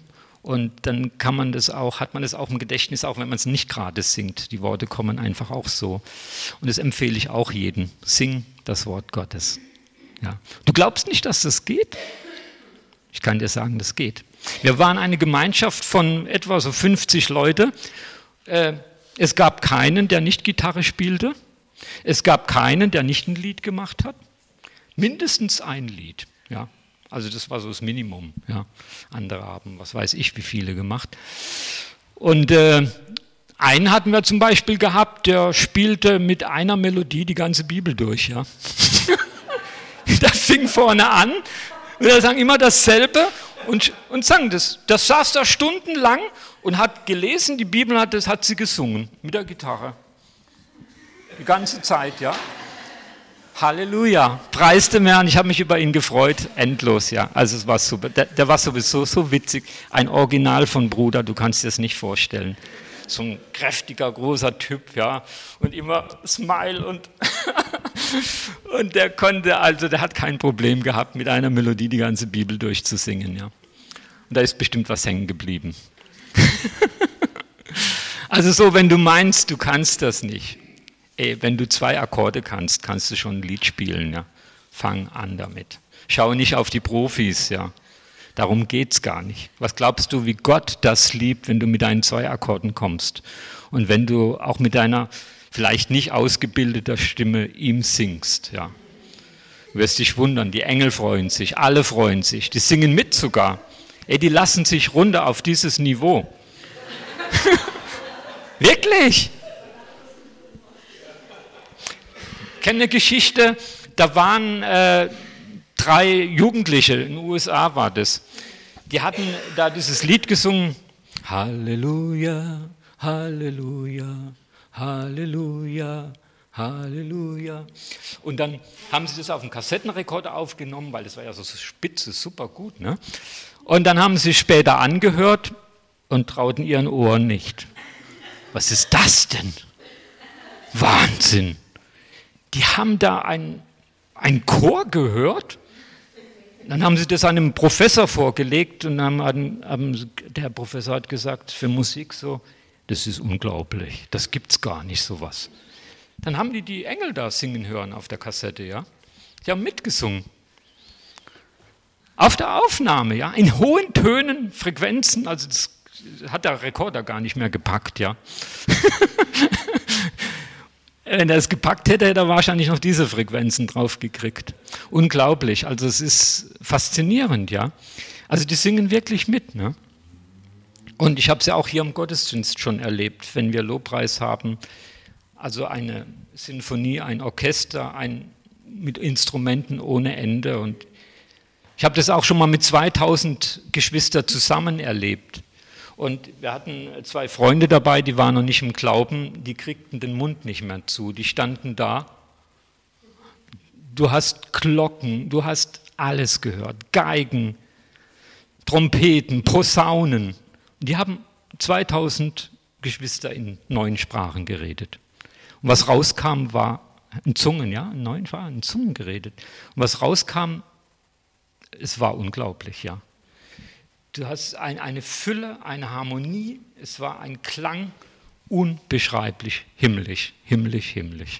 Und dann hat man das auch im Gedächtnis, auch wenn man es nicht gerade singt. Die Worte kommen einfach auch so. Und das empfehle ich auch jedem. Sing das Wort Gottes. Ja. Du glaubst nicht, dass das geht? Ich kann dir sagen, das geht. Wir waren eine Gemeinschaft von etwa so 50 Leute. Es gab keinen, der nicht Gitarre spielte. Es gab keinen, der nicht ein Lied gemacht hat. Mindestens ein Lied. Ja. Also das war so das Minimum. Ja. Andere haben, was weiß ich, wie viele gemacht. Und einen hatten wir zum Beispiel gehabt, der spielte mit einer Melodie die ganze Bibel durch. Ja. Das fing vorne an und er sang immer dasselbe und sang das. Das saß da stundenlang und hat gelesen, die Bibel hat sie gesungen mit der Gitarre. Die ganze Zeit, ja. Halleluja, preis dem Herrn, ich habe mich über ihn gefreut, endlos, ja. Also es war super, der war sowieso so witzig, ein Original von Bruder, du kannst dir das nicht vorstellen. So ein kräftiger, großer Typ, ja, und immer Smile und der der hat kein Problem gehabt, mit einer Melodie die ganze Bibel durchzusingen, ja. Und da ist bestimmt was hängen geblieben. Also so, wenn du meinst, du kannst das nicht. Wenn du 2 Akkorde kannst, kannst du schon ein Lied spielen. Ja? Fang an damit. Schau nicht auf die Profis. Ja? Darum geht es gar nicht. Was glaubst du, wie Gott das liebt, wenn du mit deinen 2 Akkorden kommst? Und wenn du auch mit deiner vielleicht nicht ausgebildeter Stimme ihm singst. Ja? Du wirst dich wundern, die Engel freuen sich, alle freuen sich. Die singen mit sogar. Die lassen sich runter auf dieses Niveau. Wirklich? Ich kenne eine Geschichte, da waren 3 Jugendliche, in den USA war das, die hatten da dieses Lied gesungen, Halleluja, Halleluja, Halleluja, Halleluja. Und dann haben sie das auf dem Kassettenrekorder aufgenommen, weil das war ja so spitze, super gut. Ne? Und dann haben sie später angehört und trauten ihren Ohren nicht. Was ist das denn? Wahnsinn! Die haben da einen Chor gehört, dann haben sie das einem Professor vorgelegt und der Professor hat gesagt, für Musik so, das ist unglaublich, das gibt's gar nicht sowas. Dann haben die Engel da singen hören auf der Kassette, ja. Die haben mitgesungen. Auf der Aufnahme, ja, in hohen Tönen, Frequenzen, also das hat der Rekorder gar nicht mehr gepackt, ja. Wenn er es gepackt hätte, hätte er wahrscheinlich noch diese Frequenzen drauf gekriegt. Unglaublich, also es ist faszinierend, ja. Also die singen wirklich mit, ne? Und ich habe es ja auch hier im Gottesdienst schon erlebt, wenn wir Lobpreis haben, also eine Sinfonie, ein Orchester, mit Instrumenten ohne Ende. Und ich habe das auch schon mal mit 2000 Geschwistern zusammen erlebt. Und wir hatten 2 Freunde dabei, die waren noch nicht im Glauben, die kriegten den Mund nicht mehr zu. Die standen da. Du hast Glocken, du hast alles gehört. Geigen, Trompeten, Posaunen. Und die haben 2000 Geschwister in 9 Sprachen geredet. Und was rauskam, war in Zungen, ja, in 9 Sprachen, in Zungen geredet. Und was rauskam, es war unglaublich, ja. Du hast eine Fülle, eine Harmonie, es war ein Klang, unbeschreiblich himmlisch, himmlisch, himmlisch.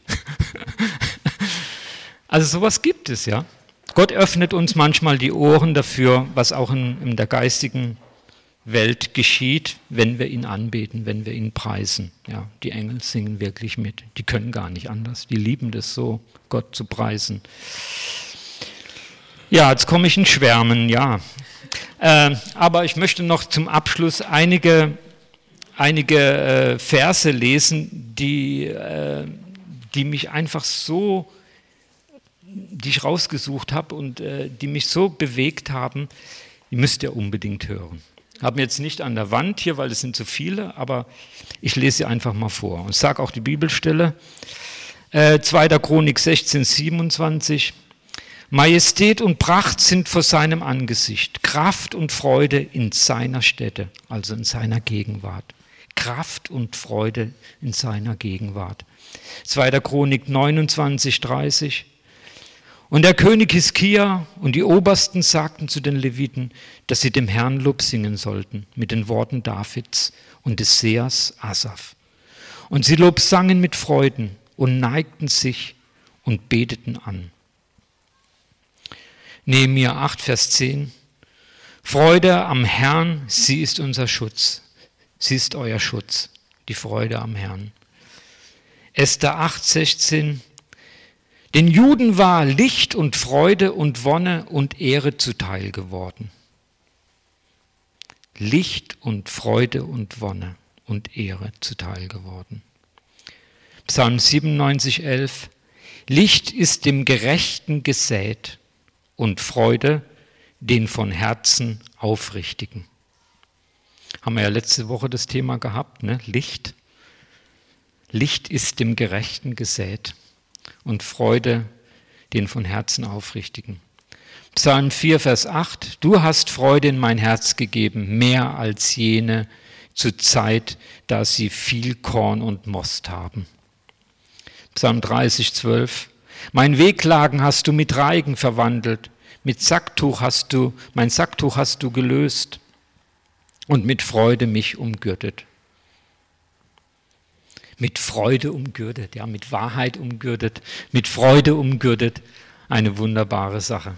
Also sowas gibt es, ja. Gott öffnet uns manchmal die Ohren dafür, was auch in der geistigen Welt geschieht, wenn wir ihn anbeten, wenn wir ihn preisen. Ja, die Engel singen wirklich mit, die können gar nicht anders, die lieben das so, Gott zu preisen. Ja, jetzt komme ich in Schwärmen, ja. Aber ich möchte noch zum Abschluss einige Verse lesen, die mich einfach so, die ich rausgesucht habe und die mich so bewegt haben, die müsst ihr unbedingt hören. Haben jetzt nicht an der Wand hier, weil es sind zu viele, aber ich lese sie einfach mal vor. Und sage auch die Bibelstelle, 2. Chronik 16, 27. Majestät und Pracht sind vor seinem Angesicht, Kraft und Freude in seiner Stätte, also in seiner Gegenwart. Kraft und Freude in seiner Gegenwart. 2. Chronik 29, 30. Und der König Hiskia und die Obersten sagten zu den Leviten, dass sie dem Herrn Lob singen sollten, mit den Worten Davids und des Sehers Asaf. Und sie lobsangen mit Freuden und neigten sich und beteten an. Nehemia 8, Vers 10. Freude am Herrn, sie ist unser Schutz. Sie ist euer Schutz, die Freude am Herrn. Esther 8, 16. Den Juden war Licht und Freude und Wonne und Ehre zuteil geworden. Licht und Freude und Wonne und Ehre zuteil geworden. Psalm 97, 11. Licht ist dem Gerechten gesät und Freude den von Herzen Aufrichtigen. Haben wir ja letzte Woche das Thema gehabt, ne? Licht. Licht ist dem Gerechten gesät und Freude den von Herzen Aufrichtigen. Psalm 4, Vers 8. Du hast Freude in mein Herz gegeben, mehr als jene zur Zeit, da sie viel Korn und Most haben. Psalm 30, 12. Mein Wehklagen hast du mit Reigen verwandelt, mein Sacktuch hast du gelöst und mit Freude mich umgürtet. Mit Freude umgürtet, ja, mit Wahrheit umgürtet, mit Freude umgürtet. Eine wunderbare Sache.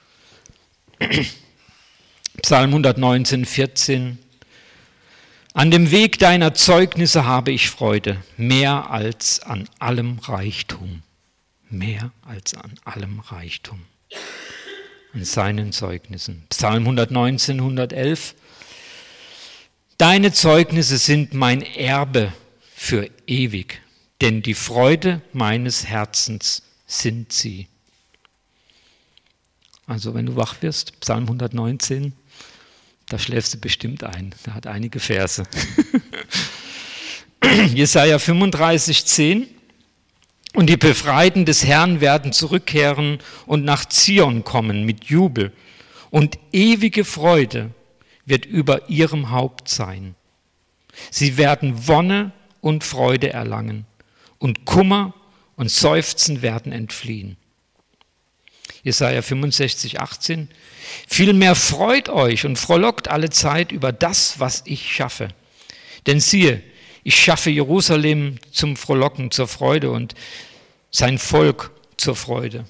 Psalm 119, 14. An dem Weg deiner Zeugnisse habe ich Freude, mehr als an allem Reichtum. Mehr als an allem Reichtum. An seinen Zeugnissen. Psalm 119, 111. Deine Zeugnisse sind mein Erbe für ewig, denn die Freude meines Herzens sind sie. Also wenn du wach wirst, Psalm 119, da schläfst du bestimmt ein. Da hat einige Verse. Jesaja 35, 10. Und die Befreiten des Herrn werden zurückkehren und nach Zion kommen mit Jubel. Und ewige Freude wird über ihrem Haupt sein. Sie werden Wonne und Freude erlangen. Und Kummer und Seufzen werden entfliehen. Jesaja 65, 18. Vielmehr freut euch und frohlockt alle Zeit über das, was ich schaffe. Denn siehe, ich schaffe Jerusalem zum Frohlocken, zur Freude und sein Volk zur Freude.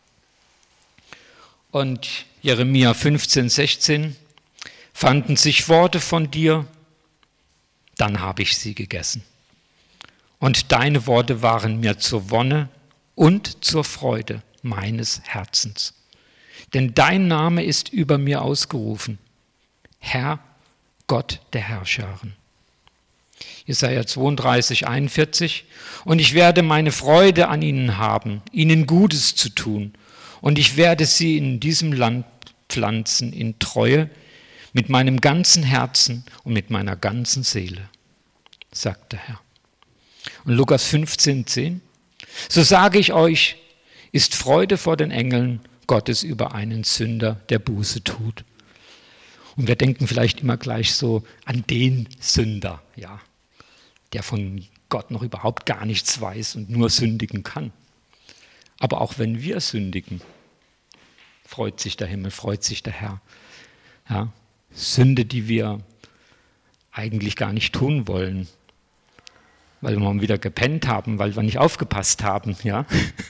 Und Jeremia 15, 16. Fanden sich Worte von dir, dann habe ich sie gegessen. Und deine Worte waren mir zur Wonne und zur Freude meines Herzens. Denn dein Name ist über mir ausgerufen, Herr, Gott der Herrscharen. Jesaja 32, 41. Und ich werde meine Freude an ihnen haben, ihnen Gutes zu tun. Und ich werde sie in diesem Land pflanzen in Treue mit meinem ganzen Herzen und mit meiner ganzen Seele, sagt der Herr. Und Lukas 15, 10. So sage ich euch, ist Freude vor den Engeln Gottes über einen Sünder, der Buße tut. Und wir denken vielleicht immer gleich so an den Sünder, ja, der von Gott noch überhaupt gar nichts weiß und nur sündigen kann. Aber auch wenn wir sündigen, freut sich der Himmel, freut sich der Herr. Ja, Sünde, die wir eigentlich gar nicht tun wollen, weil wir mal wieder gepennt haben, weil wir nicht aufgepasst haben. Ja.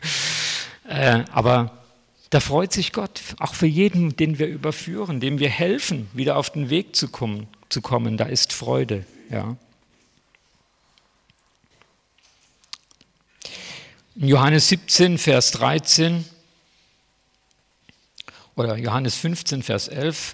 Aber da freut sich Gott, auch für jeden, den wir überführen, dem wir helfen, wieder auf den Weg zu kommen, da ist Freude. Ja. In Johannes 17, Vers 13 oder Johannes 15, Vers 11,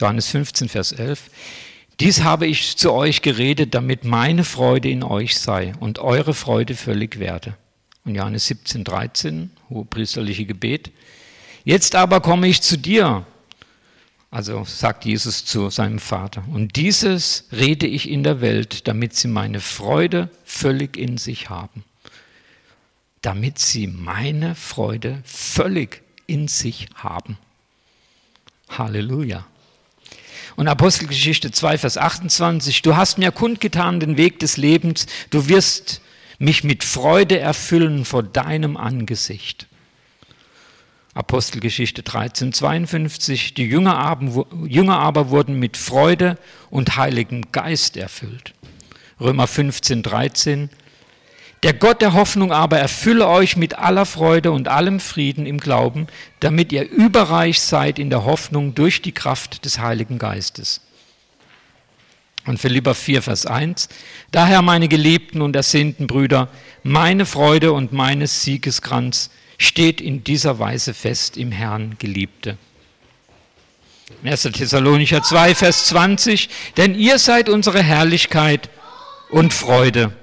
dies habe ich zu euch geredet, damit meine Freude in euch sei und eure Freude völlig werde. Und Johannes 17, 13, hohepriesterliche Gebet. Jetzt aber komme ich zu dir, also sagt Jesus zu seinem Vater, und dieses rede ich in der Welt, damit sie meine Freude völlig in sich haben. Damit sie meine Freude völlig in sich haben. Halleluja. Und Apostelgeschichte 2, Vers 28, du hast mir kundgetan den Weg des Lebens, du wirst mich mit Freude erfüllen vor deinem Angesicht. Apostelgeschichte 13,52, die Jünger aber wurden mit Freude und Heiligem Geist erfüllt. Römer 15,13, der Gott der Hoffnung aber erfülle euch mit aller Freude und allem Frieden im Glauben, damit ihr überreich seid in der Hoffnung durch die Kraft des Heiligen Geistes. Und Philipper 4, Vers 1, daher meine geliebten und ersehnten Brüder, meine Freude und meines Siegeskranz steht in dieser Weise fest im Herrn, Geliebte. 1. Thessalonicher 2, Vers 20, denn ihr seid unsere Herrlichkeit und Freude.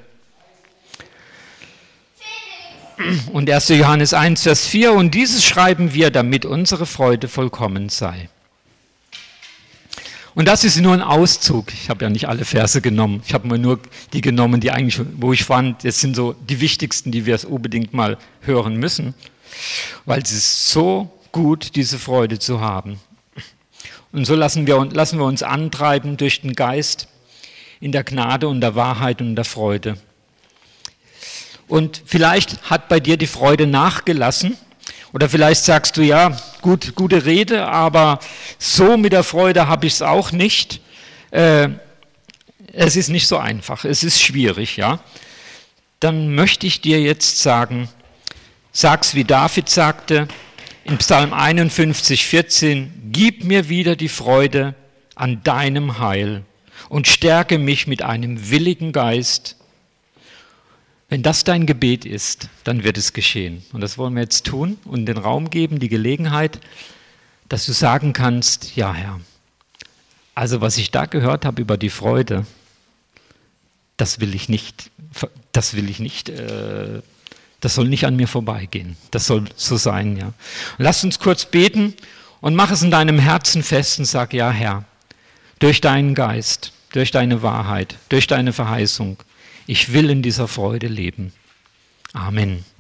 Und 1. Johannes 1, Vers 4, und dieses schreiben wir, damit unsere Freude vollkommen sei. Und das ist nur ein Auszug. Ich habe ja nicht alle Verse genommen. Ich habe mir nur die genommen, die eigentlich, wo ich fand, das sind so die wichtigsten, die wir unbedingt mal hören müssen. Weil es ist so gut, diese Freude zu haben. Und so lassen wir uns antreiben durch den Geist in der Gnade und der Wahrheit und der Freude. Und vielleicht hat bei dir die Freude nachgelassen. Oder vielleicht sagst du, ja, gute Rede, aber so mit der Freude habe ich es auch nicht. Es ist nicht so einfach, es ist schwierig, ja. Dann möchte ich dir jetzt sagen, sag's wie David sagte, in Psalm 51, 14, gib mir wieder die Freude an deinem Heil und stärke mich mit einem willigen Geist. Wenn das dein Gebet ist, dann wird es geschehen. Und das wollen wir jetzt tun und den Raum geben, die Gelegenheit, dass du sagen kannst, ja Herr, also was ich da gehört habe über die Freude, das soll nicht an mir vorbeigehen. Das soll so sein, ja. Und lass uns kurz beten und mach es in deinem Herzen fest und sag, ja Herr, durch deinen Geist, durch deine Wahrheit, durch deine Verheißung, ich will in dieser Freude leben. Amen.